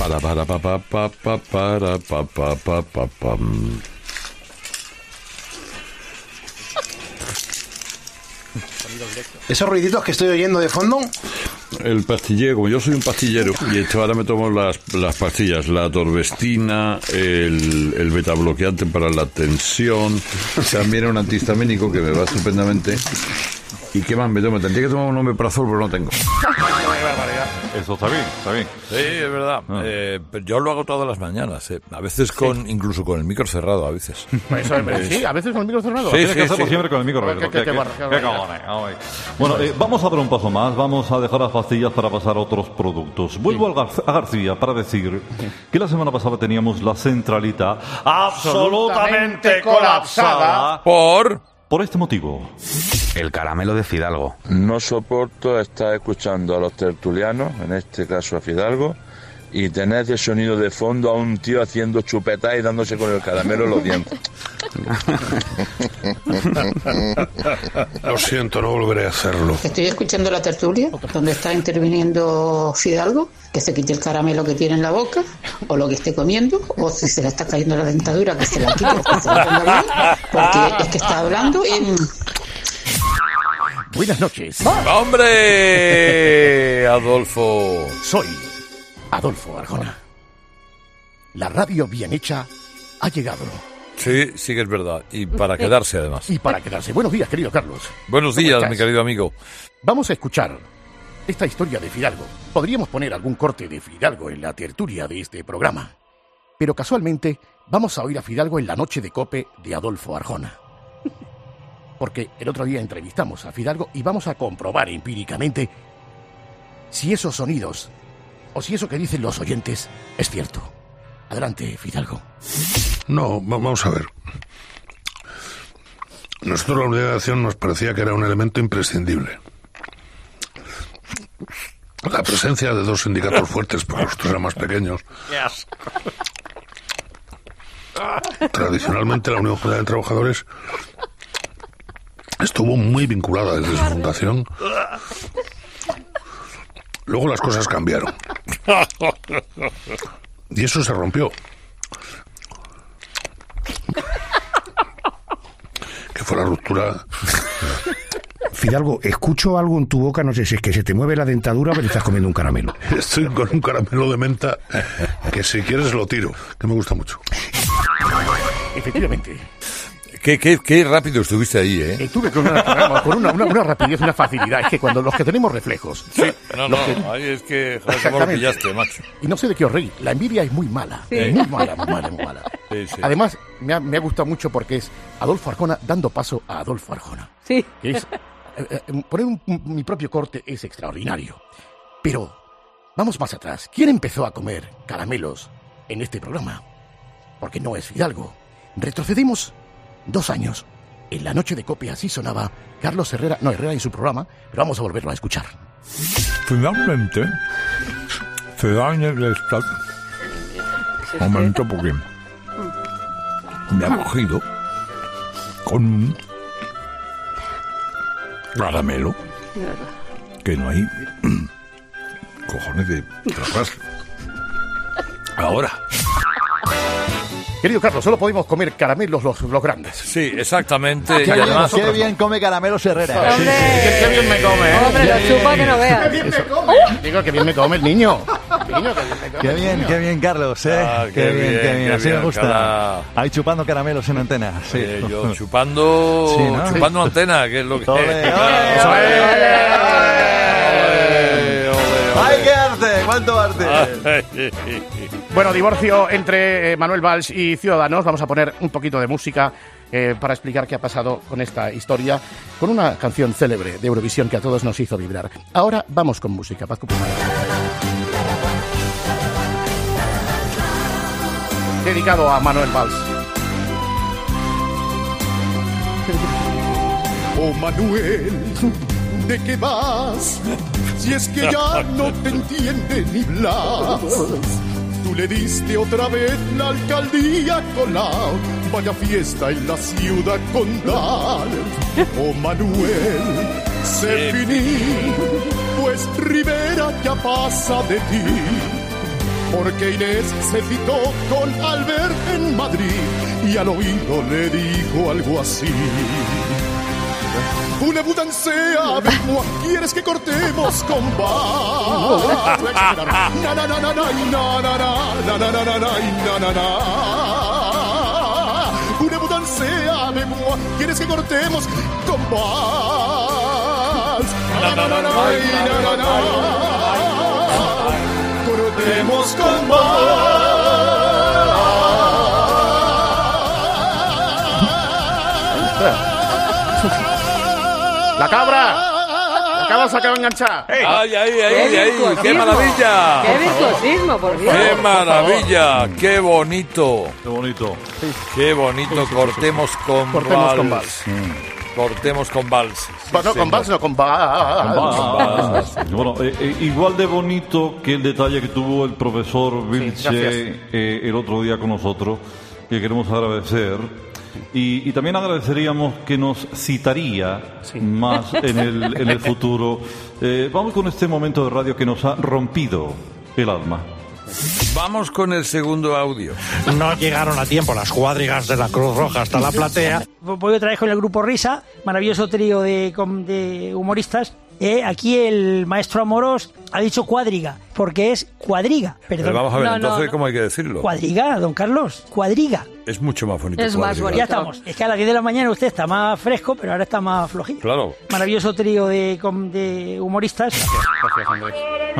¿Esos ruiditos que estoy oyendo de fondo? El pastillero, como yo soy un pastillero, y ahora me tomo las pastillas, la Torvestina, el betabloqueante para la tensión, también un antihistamínico que me va estupendamente. ¿Y qué más me tomo? Tendría que tomar un omeprazol, pero no tengo. Eso está bien, está bien. Sí, es verdad. Pero yo lo hago todas las mañanas. A veces incluso con el micro cerrado, a veces. Sí, a veces con el micro cerrado. Tienes que hacerlo siempre con el micro abierto. Qué cagones. Bueno, vamos a dar un paso más. Vamos a dejar las pastillas para pasar a otros productos. Vuelvo a García para decir que la semana pasada teníamos la centralita absolutamente colapsada. Por este motivo. El caramelo de Fidalgo. No soporto estar escuchando a los tertulianos, en este caso a Fidalgo, y tener de sonido de fondo a un tío haciendo chupetas y dándose con el caramelo en los dientes. Lo siento, no volveré a hacerlo. Estoy escuchando la tertulia donde está interviniendo Fidalgo, que se quite el caramelo que tiene en la boca, o lo que esté comiendo, o si se le está cayendo la dentadura, que se la quite, que se la ponga bien, porque es que está hablando en... Buenas noches. ¡Hombre! Adolfo. Soy Adolfo Arjona. La radio bien hecha ha llegado. Sí, sí que es verdad. Y para quedarse, además. Y para quedarse. Buenos días, querido Carlos. Buenos días, mi querido amigo. Vamos a escuchar esta historia de Fidalgo. Podríamos poner algún corte de Fidalgo en la tertulia de este programa. Pero casualmente vamos a oír a Fidalgo en la noche de COPE de Adolfo Arjona. Porque el otro día entrevistamos a Fidalgo y vamos a comprobar empíricamente si esos sonidos o si eso que dicen los oyentes es cierto. Adelante, Fidalgo. No, vamos a ver. Nosotros la unidad de acción nos parecía que era un elemento imprescindible. La presencia de dos sindicatos fuertes, porque nosotros éramos más pequeños. Tradicionalmente la Unión General de Trabajadores estuvo muy vinculada desde su fundación. Luego las cosas cambiaron. Y eso se rompió. Que fue la ruptura. Fidalgo, escucho algo en tu boca, no sé si es que se te mueve la dentadura o te estás comiendo un caramelo. Estoy con un caramelo de menta que si quieres lo tiro, que me gusta mucho. Efectivamente. Qué rápido estuviste ahí, ¿eh? Estuve con una rapidez, una facilidad. Es que cuando los que tenemos reflejos... Sí, ahí es que joder, lo pillaste, macho. Y no sé de qué os reí. La envidia es muy mala. Sí. Muy mala. Sí, sí. Además, me ha gustado mucho porque es Adolfo Arjona dando paso a Adolfo Arjona. Sí. Que es, poner mi propio corte es extraordinario. Pero vamos más atrás. ¿Quién empezó a comer caramelos en este programa? Porque no es Fidalgo. Retrocedimos 2 años. En la noche de COPE así sonaba Carlos Herrera, no Herrera en su programa, pero vamos a volverlo a escuchar. Finalmente, se da en el estado. Un momento, porque me ha cogido con un caramelo que no hay cojones de tragarlo. Ahora. Querido Carlos, solo podemos comer caramelos los grandes. Sí, exactamente. Qué, y además, qué bien come caramelos Herrera. ¡Hombre! Qué bien me come. Hombre, lo chupa que no veas. ¡Qué bien me come! Digo, que bien me come el niño. Qué bien, Carlos, ¿eh? Ah, qué bien. Así bien, me gusta. cara. Ahí chupando caramelos en antena. Sí. yo chupando, Sí, ¿no? chupando antena, que es lo que... ¡Ay, qué arte! ¡Cuánto arte! Bueno, divorcio entre Manuel Valls y Ciudadanos. Vamos a poner un poquito de música para explicar qué ha pasado con esta historia, con una canción célebre de Eurovisión que a todos nos hizo vibrar. Ahora vamos con música. Paz Cupumara. Dedicado a Manuel Valls. Oh Manuel, ¿de qué vas? Si es que ya no te entiende ni Blas. Tú Tú le diste otra vez la alcaldía Colau, vaya fiesta en la ciudad condal. Oh Manuel, sé finir, pues Rivera ya pasa de ti. Porque Inés se citó con Albert en Madrid y al oído le dijo algo así. Voulez-vous danser avec moi? ¿Quieres que cortemos con bar? Na na na na na na na na na na na na. Voulez-vous danser avec moi? ¿Quieres que cortemos con bar? Na na na na na na. Cortemos con bar. ¡La cabra! ¡La cabra se acaba de enganchar! ¡Ay, qué maravilla! ¡Qué virtuosismo, por Dios! ¡Qué maravilla! ¡Qué bonito! ¡Qué bonito! ¡Qué bonito! Cortemos con vals. Cortemos con vals. No, con vals, no, con vals. Bueno, igual de bonito que el detalle que tuvo el profesor Vilche el otro día con nosotros, que queremos agradecer. Y también agradeceríamos que nos citaría más en el futuro. Vamos con este momento de radio que nos ha rompido el alma. Vamos con el segundo audio. No llegaron a tiempo las cuadrigas de la Cruz Roja hasta la platea. Voy otra vez con el grupo Risa, maravilloso trío de humoristas. Aquí el maestro Amorós ha dicho cuadriga, porque es cuadriga. Perdón. Pero vamos a ver, entonces, ¿cómo hay que decirlo? Cuadriga, don Carlos, cuadriga. Es mucho más bonito. Es más bonito. Ya estamos. Es que a las 10 de la mañana usted está más fresco, pero ahora está más flojillo. Claro. Maravilloso trío de humoristas. Gracias, Andrés.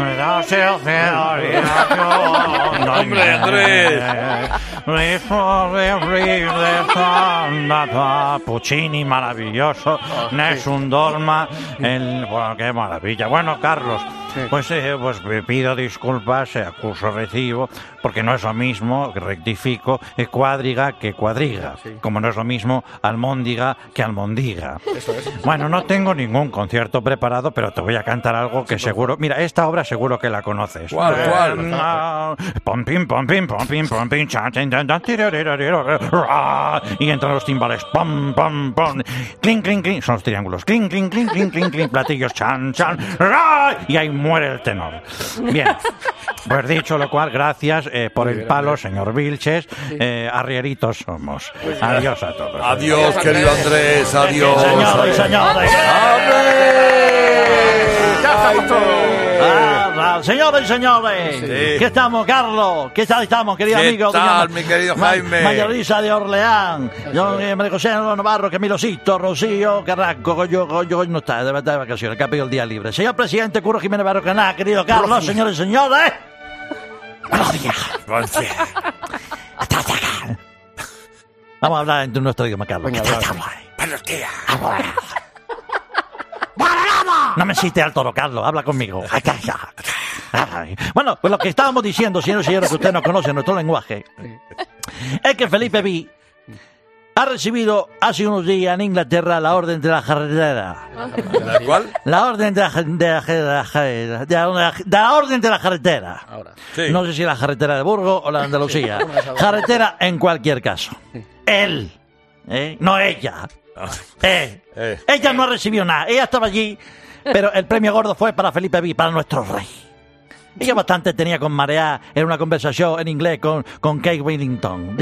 ¡Hombre, Andrés! Puccini, maravilloso. Nessun Dorma. Qué maravilla. Bueno, Carlos, pues me pido disculpas, acuso recibo, porque no es lo mismo, rectifico, cuadriga que cuadriga. Como no es lo mismo almóndiga que almondiga. Eso es. Bueno, no tengo ningún concierto preparado, pero te voy a cantar algo que seguro... Mira, esta obra seguro que la conoces. ¿Cuál? Pom, pim, pom, pim, pom, pim, pom, pim, chan, chan, chan, chan, y entran los timbales. Pom, pom, pom. Clink, clink, clink. Son los triángulos. Clink, clink, clink, clink, clink, clink. Platillos. Chan, chan. Y ahí muere el tenor. Bien. Pues dicho lo cual, gracias por el palo, señor Vilches. Arrieritos somos. Adiós a todos. Adiós, querido Andrés. Adiós. Señores y señores. ¡Ya estamos todos! Señores y señores, ¿qué estamos, Carlos? ¿Qué tal estamos, querido amigo? ¿Qué tal, mi querido Jaime? María Luisa de Orleán, María José Navarro, Camilosito, Rocío, Carrasco, yo no está, de vacaciones, que ha pedido el día libre. Señor presidente, Curro Jiménez Barro Caná, querido Carlos, señores y señores. Buenos días. Vamos a hablar en nuestro idioma, Carlos. Buenos días. No me insiste al toro, Carlos, habla conmigo. Bueno, pues lo que estábamos diciendo, señores y señores, que usted no conoce nuestro lenguaje, es que Felipe V ha recibido hace unos días en Inglaterra la orden de la carretera. ¿Cuál? La orden de la orden de la carretera. Sí. No sé si la carretera de Burgos o la de Andalucía. Carretera en cualquier caso. Él, no ella. Ella no recibió nada. Ella estaba allí, pero el premio gordo fue para Felipe V, para nuestro rey. Ella bastante tenía con marear en una conversación en inglés con Kate Whittington.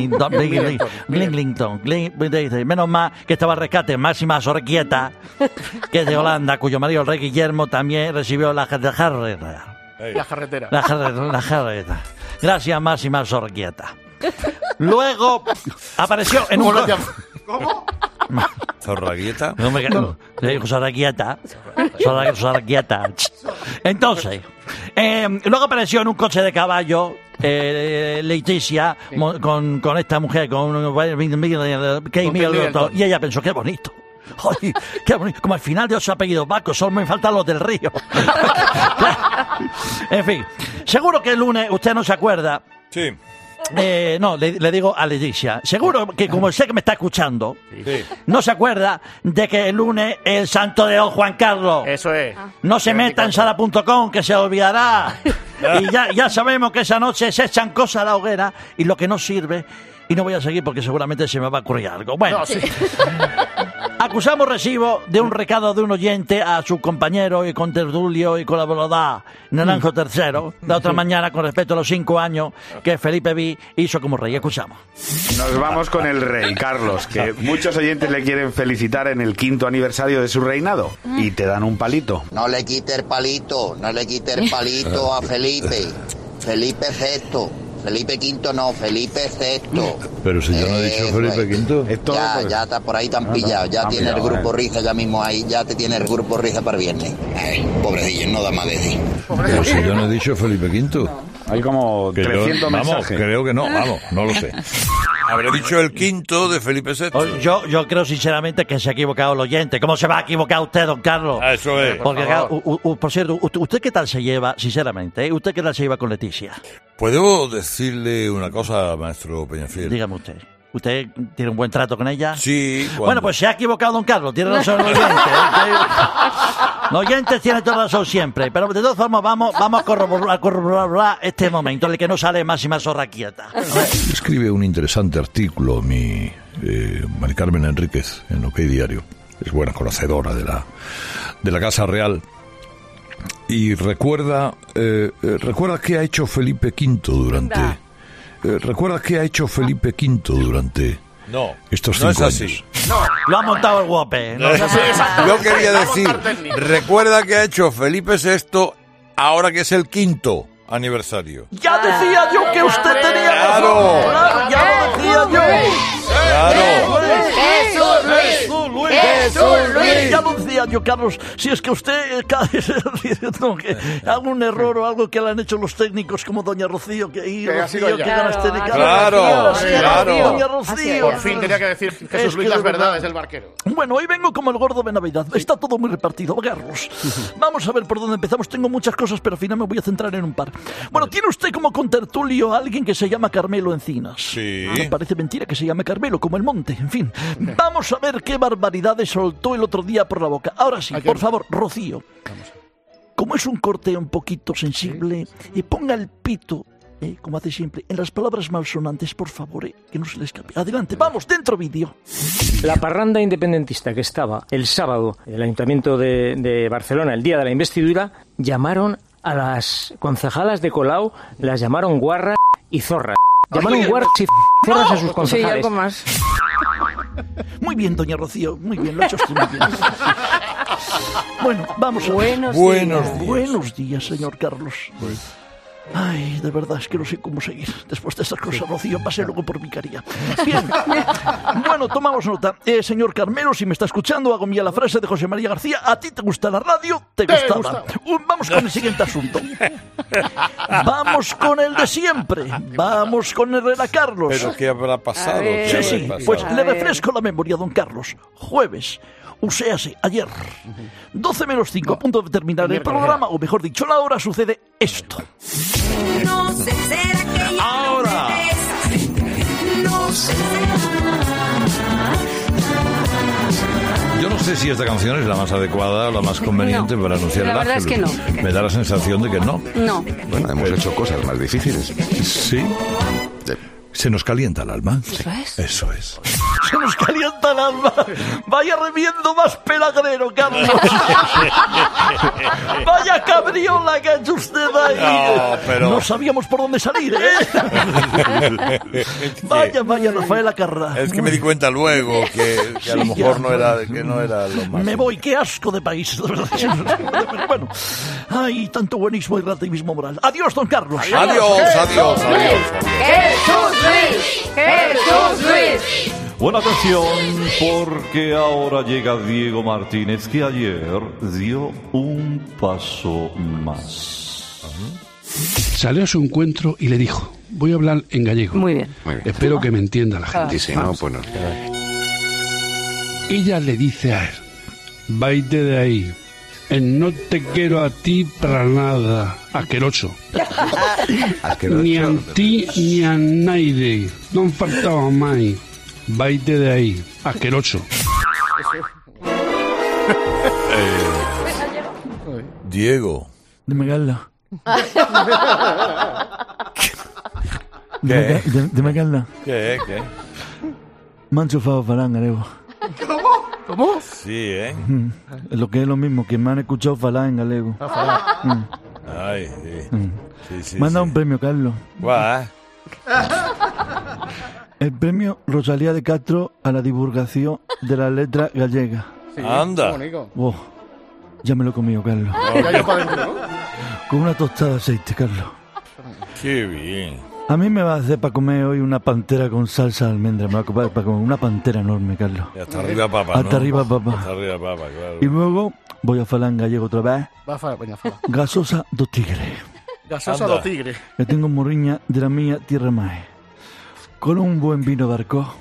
Menos mal que estaba al rescate Máxima Sorquieta, que es de Holanda, cuyo marido, el rey Guillermo, también recibió la carretera. La carretera. La carretera. Gracias, Máxima Sorquieta. Luego apareció en un... ¿Cómo? ¿Zorraguieta? Zorraguieta. Entonces, luego apareció en un coche de caballo Leticia con esta mujer, con Kate Middleton, y ella pensó, qué bonito. Ay, qué bonito. Como al final de 8 apellidos vascos, solo me faltan los del Río. En fin, seguro que el lunes usted no se acuerda. Sí. No, le digo a Leticia. Seguro que como sé que me está escuchando, no se acuerda de que el lunes es el santo de don Juan Carlos. Eso es. No se meta en sala.com, que se olvidará. Y ya sabemos que esa noche se echan cosas a la hoguera y lo que no sirve. Y no voy a seguir porque seguramente se me va a ocurrir algo. Bueno, No, sí. acusamos recibo de un recado de un oyente a su compañero y contertulio y colaborador Naranjo III, de otra mañana con respecto a los 5 años que Felipe V hizo como rey. Escuchamos. Nos vamos con el rey, Carlos, que muchos oyentes le quieren felicitar en el 5º aniversario de su reinado y te dan un palito. No le quite el palito a Felipe. Felipe VI. Felipe V no, Felipe VI. Pero si yo no he dicho Felipe V. Ya está por ahí tan pillado. Ya tiene el grupo Riza ya mismo ahí. Ya te tiene el grupo Riza para el viernes. Pobrecillo, no da más de decir. Pero si yo no he dicho Felipe V. Hay como 300 mensajes. Creo que no, no lo sé. Habré dicho el 5º de Felipe VI. Yo creo sinceramente que se ha equivocado el oyente. ¿Cómo se va a equivocar usted, don Carlos? Eso es. Porque, por cierto, ¿usted qué tal se lleva, sinceramente? ¿Usted qué tal se lleva con Leticia? ¿Puedo decirle una cosa, maestro Peñafiel? Dígame usted. ¿Usted tiene un buen trato con ella? Sí. Bueno, pues se ha equivocado don Carlos. Tiene razón el oyente. Los oyentes tienen toda razón siempre. Pero de todas formas vamos a corroborar este momento en el que no sale máxima zorra quieta. Escribe un interesante artículo mi Mari Carmen Enríquez en OK Diario. Es buena conocedora de la Casa Real. Y recuerda qué ha hecho Felipe V durante... ¿Recuerda qué ha hecho Felipe V durante estos 5 años? Así. No, lo ha montado el guape. No es así. Yo quería decir, recuerda qué ha hecho Felipe VI ahora que es el 5º aniversario. Ya decía yo que usted tenía razón. Claro, ya lo decía yo. Claro. Jesús Luis. Ya lo decía yo, Carlos. Si es que usted no, que algún error o algo que le han hecho los técnicos como doña Rocío, que ganas tiene Claro. Doña Rocío. Por fin tenía que decir Jesús Luis las verdades del barquero. Bueno, hoy vengo como el gordo de Navidad. Está todo muy repartido, Carlos. Vamos a ver por dónde empezamos. Tengo muchas cosas, pero al final me voy a centrar en un par. Bueno, ¿tiene usted como contertulio a alguien que se llama Carmelo Encinas? Sí. Me parece mentira que se llame Carmelo, como el monte. En fin, vamos a ver qué barbaridades soltó el otro día por la boca. Ahora sí, por favor, Rocío. Como es un corte un poquito sensible, ponga el pito, como hace siempre, en las palabras malsonantes, por favor, que no se le escape. Adelante, vamos, dentro vídeo. La parranda independentista que estaba el sábado en el Ayuntamiento de Barcelona, el día de la investidura, llamaron a las concejalas de Colau, las llamaron guarras y zorras. Llamaron guarras y zorras a sus concejales. Sí, algo más. Muy bien, doña Rocío, muy bien, lo ha hecho usted muy bien. Bueno, vamos a ver. Buenos días, señor Carlos. Ay, de verdad, es que no sé cómo seguir. Después de estas cosas, Rocío, pase luego por vicaría. Bien. Bueno, tomamos nota. Señor Carmelo, si me está escuchando, hago mía la frase de José María García. ¿A ti te gusta la radio? ¿Te gustaba? Vamos con el siguiente asunto. Vamos con el de siempre. Vamos con Herrera Carlos. ¿Pero qué habrá pasado? Sí, pues le refresco la memoria, don Carlos. Jueves. Uséase, ayer, 12 menos 5, a punto de terminar el programa, o mejor dicho, la hora, sucede esto. No sé, será que ya ahora. No sé, Yo no sé si esta canción es la más adecuada o la más conveniente para anunciar la el verdad Ángelus. es que no. Me da la sensación de que no. No. Bueno, hemos hecho cosas más difíciles. Sí. Se nos calienta el alma. Eso es. Se nos calienta el alma. Vaya reviendo más pelagrero, Carlos. Vaya cabriola que ha hecho usted ahí. No sabíamos por dónde salir, ¿eh? Vaya, Rafaela Carrá. Es que me di cuenta luego que a lo mejor no era lo más. Me voy, qué asco de país. Bueno, hay tanto buenismo y relativismo moral. Adiós, don Carlos. Adiós. Jesús Luis. Buena atención, porque ahora llega Diego Martínez, que ayer dio un paso más. Salió a su encuentro y le dijo: voy a hablar en gallego. Muy bien. Espero que me entienda la gente. Y si no, pues no. Ella le dice a él: vaite de ahí, No te quiero a ti para nada. Asqueroso. Ni a ti ni a nadie. No faltaba más. Vaite de ahí. Asqueroso. Diego. Dime, Carlos. ¿Qué? Dime, Carlos. ¿Qué? Me han chufado falán, Galego. ¿Cómo? Sí, ¿eh? Lo que es lo mismo, que me han escuchado falar en galego. Ay, sí. Me han dado un premio, Carlos. Guau. El premio Rosalía de Castro a la divulgación de la letra gallega. Sí, anda. Oh, ya me lo he comido, Carlos. Ya yo para adentro, ¿no? Con una tostada de aceite, Carlos. Qué bien. A mí me va a hacer para comer hoy una pantera con salsa de almendra. Me va a comer para comer una pantera enorme, Carlos. Y hasta arriba papa, Hasta arriba papa. Hasta arriba papa, claro. Y luego voy a falar en gallego otra vez. Va a falar. Gasosa do tigre. Gasosa do tigre. Que tengo morriña de la mía tierra mae. Con un buen vino de Arcó.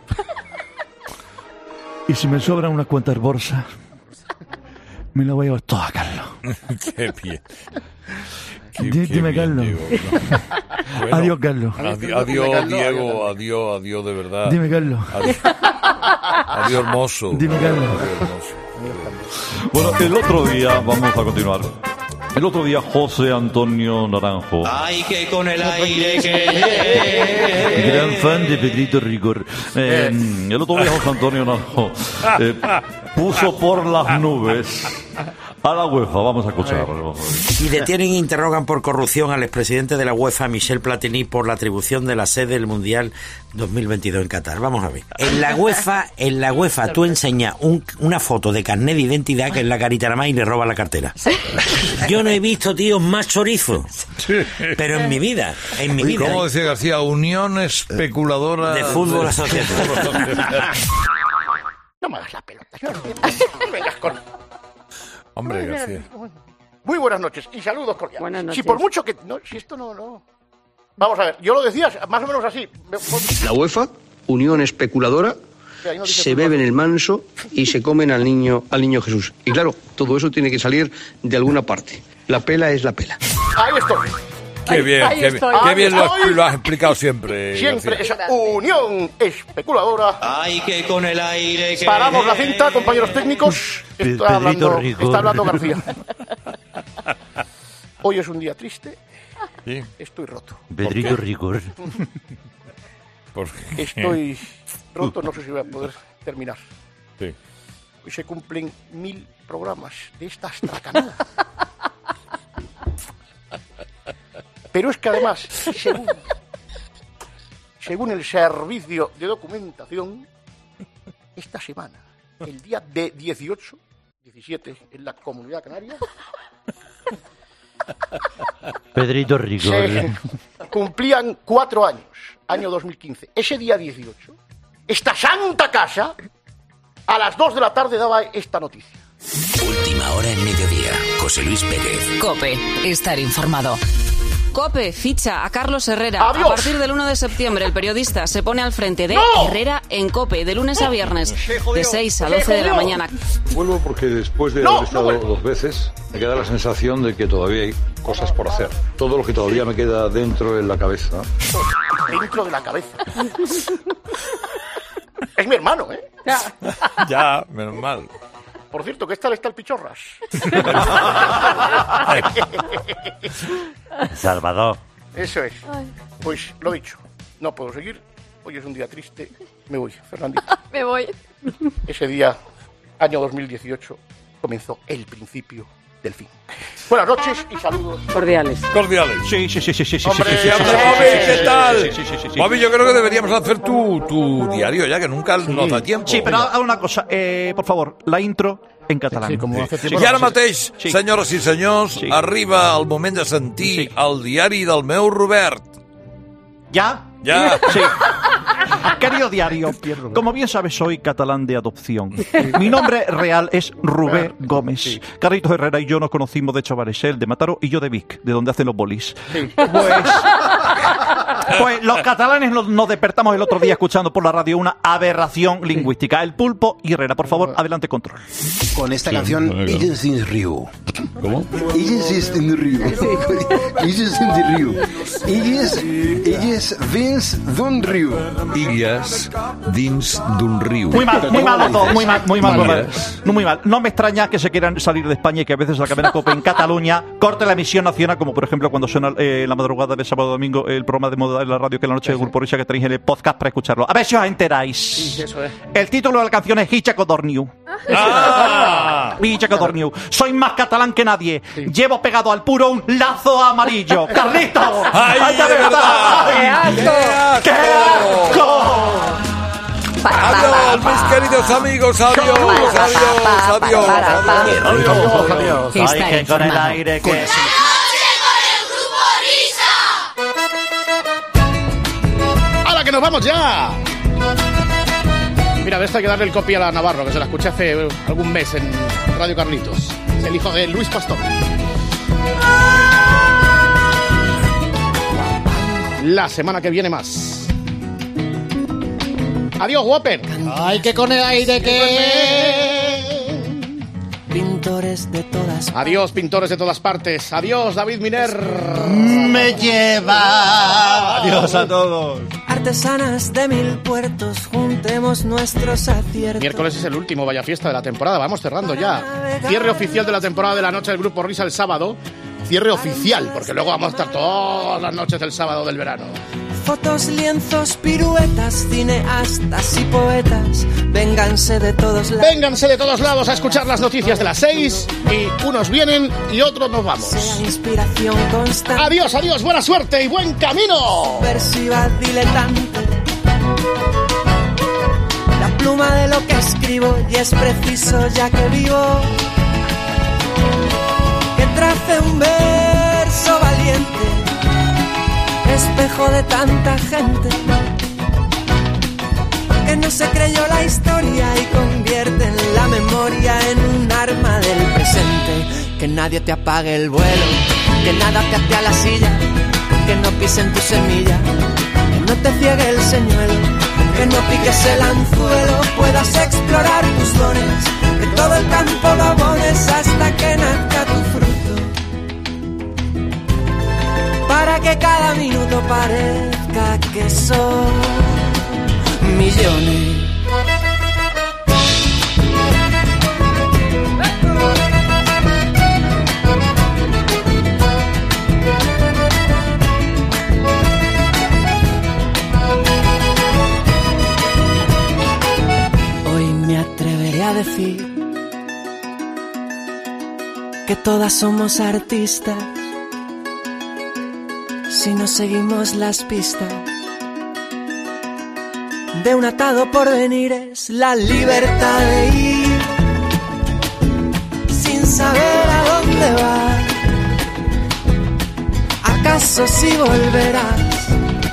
Y si me sobran unas cuantas bolsas, me la voy a llevar toda, Carlos. Qué bien. Dime, Carlos. Bueno, adiós, Carlos. Adiós, Diego. Adiós, de verdad. Dime, Carlos. Adiós, hermoso. Dime, Carlos. Bueno, el otro día, vamos a continuar. El otro día, José Antonio Naranjo. Ay, que con el aire que... Gran fan de Pedrito Rigor. El otro día, José Antonio Naranjo puso por las nubes a la UEFA. Vamos a escucharlo. Y detienen e interrogan por corrupción al expresidente de la UEFA, Michel Platini, por la atribución de la sede del Mundial 2022 en Qatar. Vamos a ver. En la UEFA tú enseñas una foto de carnet de identidad que es la carita nada más y le roba la cartera. Yo no he visto tíos más chorizos. Pero en mi vida. ¿Cómo decía García? Unión especuladora de fútbol asociativo. No me hagas la pelota. No vengas con... Hombre, García. Muy buenas noches y saludos cordiales. Buenas noches. Si por mucho que... No, si esto no... Vamos a ver, yo lo decía más o menos así. La UEFA, unión especuladora, se beben el manso y se comen al niño Jesús. Y claro, todo eso tiene que salir de alguna parte. La pela es la pela. Ahí estoy. Qué bien lo has explicado siempre. Siempre García. esa unión especuladora. Ay, que con el aire que... Paramos la cinta, compañeros técnicos. Está hablando García. Hoy es un día triste. Sí. Estoy roto. Pedrito Rigor. Estoy roto, no sé si voy a poder terminar. Sí. Hoy se cumplen 1000 programas de esta astracanada. Pero es que además, según el servicio de documentación, esta semana, el día de 17 en la Comunidad Canaria, Pedrito Rigor. se cumplían 4 años, año 2015. Ese día 18, esta santa casa, a las 2 de la tarde daba esta noticia. Última hora en mediodía. José Luis Pérez. COPE. Estar informado. COPE ficha a Carlos Herrera. ¡Adiós! A partir del 1 de septiembre, el periodista se pone al frente de Herrera en COPE, de lunes a viernes, de 6 a 12 de la mañana. Vuelvo porque después de haber estado 2 veces, me queda la sensación de que todavía hay cosas por hacer. Todo lo que todavía me queda dentro en la cabeza. Dentro de la cabeza. Es mi hermano, ¿eh? Ya, menos mal. Por cierto, ¿qué tal está el Pichorras? Salvador. Eso es. Pues lo dicho, no puedo seguir. Hoy es un día triste. Me voy, Fernandito. Me voy. Ese día, año 2018, comenzó el principio del fin. Buenas noches y saludos. Cordiales. Sí. Hombre, ¿qué tal? Sí. Bobby, yo creo que deberíamos hacer tu diario ya, que nunca nos da tiempo. Sí, pero haz una cosa, por favor, la intro en catalán. I ara mateix, senyores i senyors, arriba el moment de sentir el diari del meu Robert. ¿Ya? Ya. Sí. Querido diario, como bien sabes, soy catalán de adopción. Mi nombre real es Rubén Gómez. Carlitos Herrera y yo nos conocimos de chavales, él de Mataró y yo de Vic, de donde hacen los bolis. Pues Pues los catalanes nos despertamos el otro día escuchando por la radio una aberración lingüística. El Pulpo y Herrera, por favor, adelante, control. Con esta canción, Illes in Rio. ¿Cómo? Illes in Rio. Illes in Rio. Illes vins d'un riu. Illes dins d'un riu. Muy mal todo, muy mal. No, muy mal. No me extraña que se quieran salir de España y que a veces la cadena COPE en Cataluña corte la emisión nacional, como por ejemplo cuando suena la madrugada de sábado domingo el programa de moda de la radio, que es la noche de Grupo Risa, que tenéis en el podcast para escucharlo. A ver si os enteráis. Sí, eso es. El título de la canción es Hitchcodorniu. Hitchcodorniu. Soy más catalán que nadie. Llevo pegado al puro un lazo amarillo. ¡Carlito! ¡Ay, de verdad! ¡Qué asco! ¡Qué asco! Adiós, mis queridos amigos. Adiós. Ay, que con el aire que... ¡Hala, que nos vamos ya! Mira, de esta hay que darle el copy a la Navarro, que se la escuché hace algún mes en Radio Carlitos. Es el hijo de Luis Pastor. La semana que viene más. Adiós, Whopper. Ay, que con el aire que... Pintores de todas. Adiós, pintores de todas partes. Adiós, David Miner. Me lleva. Adiós a todos. Artesanas de 1000 puertos, juntemos nuestros aciertos. Miércoles es el último Vaya Fiesta de la temporada. Vamos cerrando ya. Cierre oficial de la temporada de la noche del Grupo Risa el sábado. Cierre oficial, porque luego vamos a estar todas las noches del sábado del verano. Fotos, lienzos, piruetas, cineastas y poetas, vénganse de todos lados. Vénganse de todos lados a escuchar las noticias de las 6 y unos vienen y otros nos vamos. Sea inspiración constante. Adiós, adiós, buena suerte y buen camino. Perciba diletante la pluma de lo que escribo y es preciso ya que vivo que trace un verso valiente, espejo de tanta gente que no se creyó la historia y convierte en la memoria en un arma del presente. Que nadie te apague el vuelo, que nada te ate a la silla, que no pisen tu semilla, que no te ciegue el señuelo, que no piques el anzuelo, puedas explorar tus dones, que todo el campo lo abones hasta que nazca tu fruto, para que cada minuto parezca que son millones. Hoy me atreveré a decir que todas somos artistas si no seguimos las pistas de un atado porvenir. Es la libertad de ir sin saber a dónde vas. ¿Acaso si volverás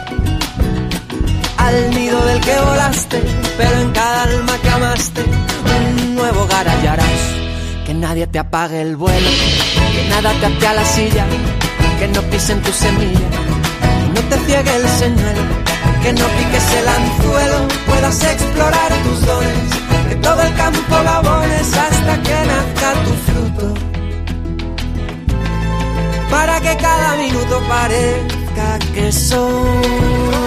al nido del que volaste? Pero en cada alma que amaste un nuevo hogar hallarás. Que nadie te apague el vuelo, que nada te ate a la silla, que no pisen tu semilla, que no te ciegue el señuelo, que no piques el anzuelo, puedas explorar tus dones, que todo el campo lo abones hasta que nazca tu fruto, para que cada minuto parezca que son